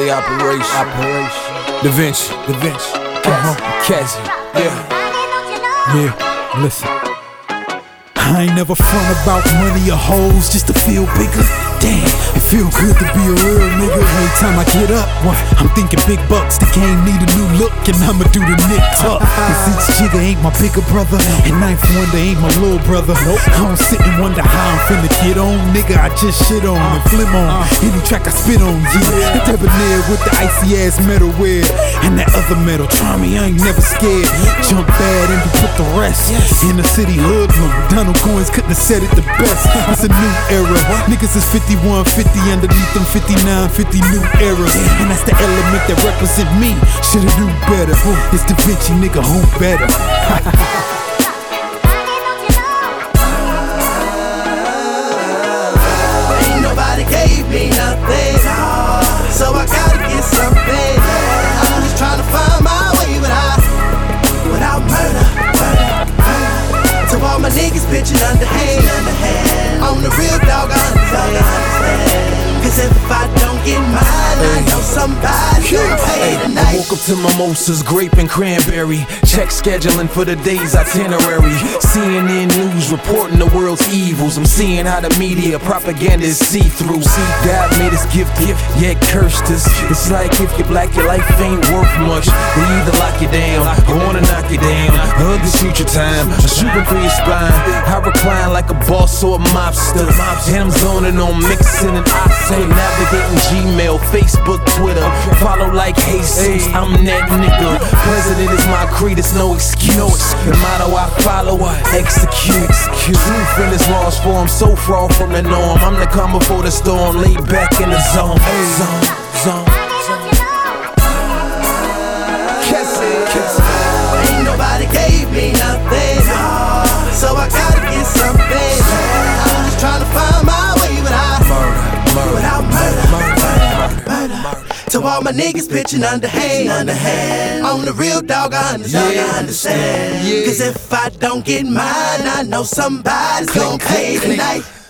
Daily operation. Da Vinci. Cassie. Yeah, listen. I ain't never front about money or hoes just to feel bigger. Damn, it feel good to be a real nigga. Every time I get up, I'm thinking big bucks. The game need a new look, and I'ma do the Nick Tuck. Cause each jigger ain't my bigger brother, and Ninth Wonder ain't my little brother. I don't sit and wonder how I'm finna get on, nigga. I just shit on and flim on any track I spit on. Yeah, the debonair with the icy ass metal wear, and that other metal. Try me, I ain't never scared. Jump bad and put the rest in the city hoodlum. Donald Coins couldn't have said it the best. It's a new era. Niggas is 5150 underneath them 5950 new eras. And that's the element that represent me. Shoulda do better. It's Da Vinci, nigga, who better? Ain't nobody gave me nothing, so I gotta get something. I'm just trying to find my way without murder. To all my niggas pitching underhand, on the real dog, I understand. Cause if I don't get mine, I know somebody gon' pay tonight. I woke up to mimosas, grape and cranberry. Check scheduling for the day's itinerary. CNN News reporting the world's evils. I'm seeing how the media propaganda is see-through. God made us gifted, yet cursed us. It's like if you're black, your life ain't worth much. They either lock you down, or wanna knock you down. Others shoot your time, or shooting through your spine. I recline like a boss or a mobster. And I'm zoning on mixing and I navigating Gmail, Facebook, Twitter. Follow like Jesus, I'm that nigga. President is my creed, it's no excuse. The motto I follow, execute. Truth in this lost form, so far from the norm. I'm the calm before the storm, laid back in the zone. Ain't nobody gave me nothing, so I gotta get something. I'm just trying to find my way without murder. To all my niggas pitching underhand, on the real dog, I understand. Cause if I don't get mine, I know somebody's gon' pay tonight.